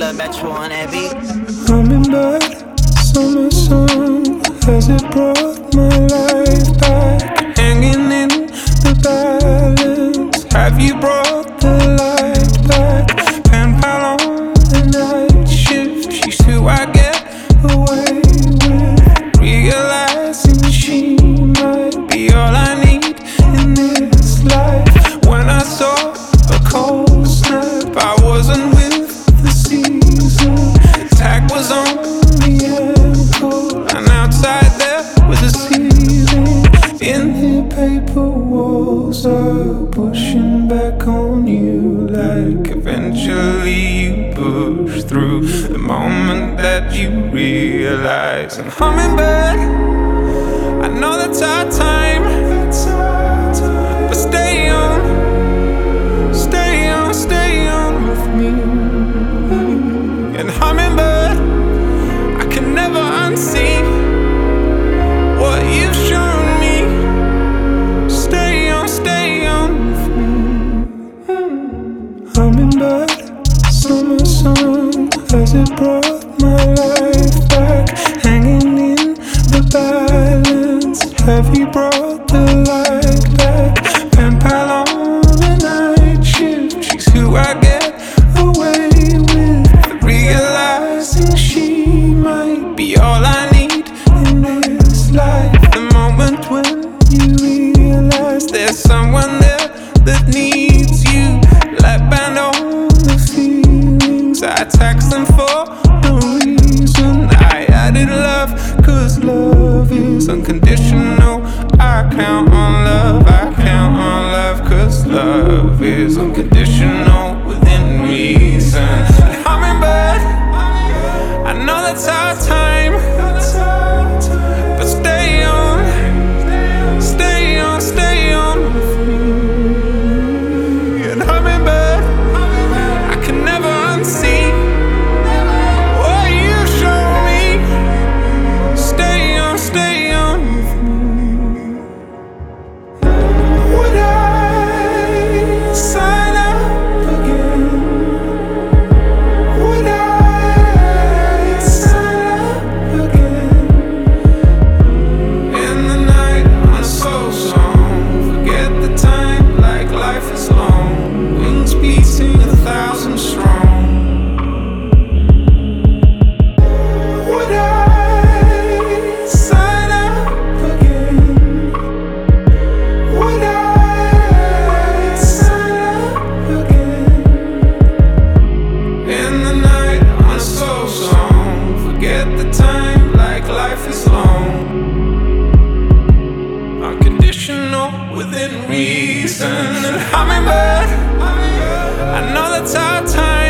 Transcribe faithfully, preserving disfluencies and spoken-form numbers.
little Metro on that beat. Hummingbird, summer sun, has it brought my life back? Hanging in the balance, have you brought the light back? Pen pal on the night shift, she's who I get away with. Realizing she might be all I need in this life. When I saw a cold snap, I wasn't with the season. The tag was on the ankle, and outside there was a ceiling. In here paper walls are pushing back on you, like eventually you push through the moment that you realize. And hummingbird, I know that's our time, but stay on, stay on, stay on with me. And hummingbird, I can never unsee what you've shown me. Stay on, stay on with me. Hummingbird, summer sun, has it brought my life back? Hanging in the balance, have you brought the light back? Pen pal on the night shift, she's who I get away with. Realizing she might be all I need in this life. The moment when you realize there's someone there that needs you. Like band on the feelings, I text them for no reason. I added love, cause love is unconditional. I count on love, I count on love, cause love is unconditional within reason. And hummingbird, I know that's our time, but stay on, stay on, stay on with me. And hummingbird, I can never unsee what you show me. Stay on, stay on with me. Would I sign up again? Would I sign up again? In the night on a soul song, forget the time like life is long. Wings beating a thousand strong. Would I sign up again? Would I sign up again? In the night on a soul song, forget the time like life is long. Unconditional within reason. And hummingbird, I know that's our time.